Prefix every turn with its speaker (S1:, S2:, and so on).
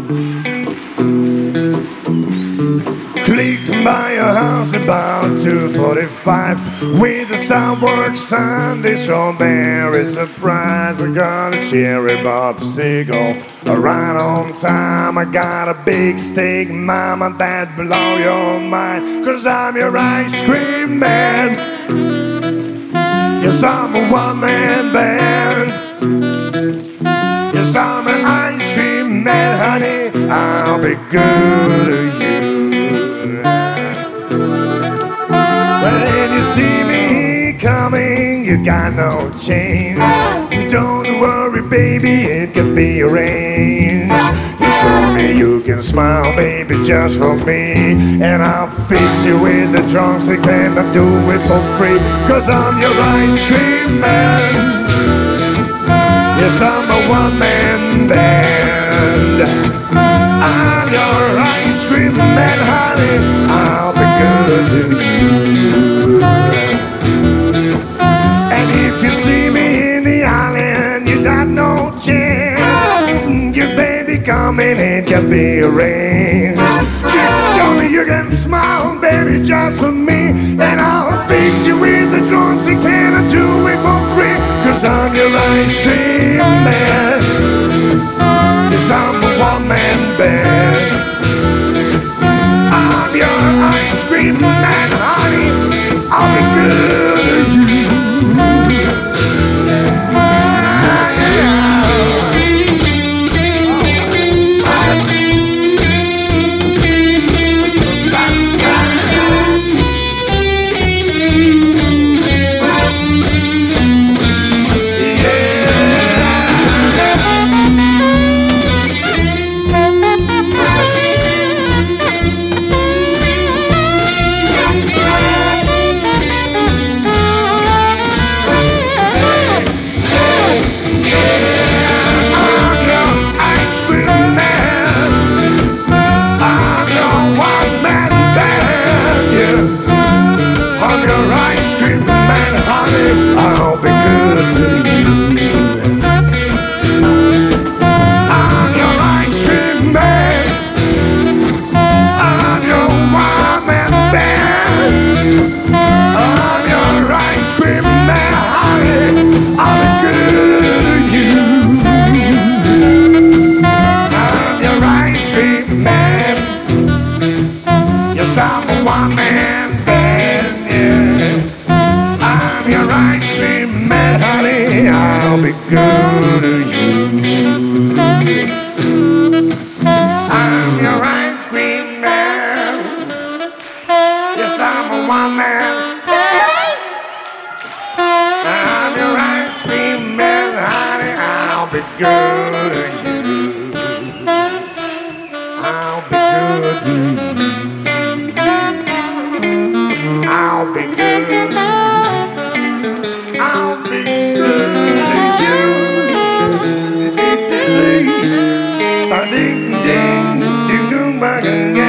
S1: Clicked by your house about 2:45 with a soundwork Sunday strawberry surprise. I got a cherry popsicle right on time. I got a big steak, mama, that blow your mind. 'Cause I'm your ice cream man. Yes, I'm a one-man band. Yes, I'm an ice cream man, honey. I'll be good to you. When you see me coming, you got no change. Don't worry, baby, it can be arranged. You show me you can smile, baby, just for me. And I'll fix you with the drumsticks and I'll do it for free. 'Cause I'm your ice cream man. Yes, I'm a one-man band. I'm your ice cream man, honey. I'll be good to you. And if you see me in the alley and you got no chance, your baby coming in can be arranged. Just show me you can smile, baby, just for me. And I'll fix you with the drumsticks and I'll do it for free. 'Cause I'm your ice cream man. Yes, I'm a one-man band. I'm your ice cream man, honey. I'll be good to you. I'll be good to you. I'm your ice cream man. I'm your one-man band. I'm your ice cream man, honey. I'll be good to you. I'm your ice cream man. Yes, I'm a one-man band, yeah. Your ice cream man, honey, I'll be good to you. I'm your ice cream man. Yes, I'm a one-man. I'm your ice cream man, honey, I'll be good to you. I'll be good to you. I'll be good. I'll be good to you. Ding ding ding ding ding ding.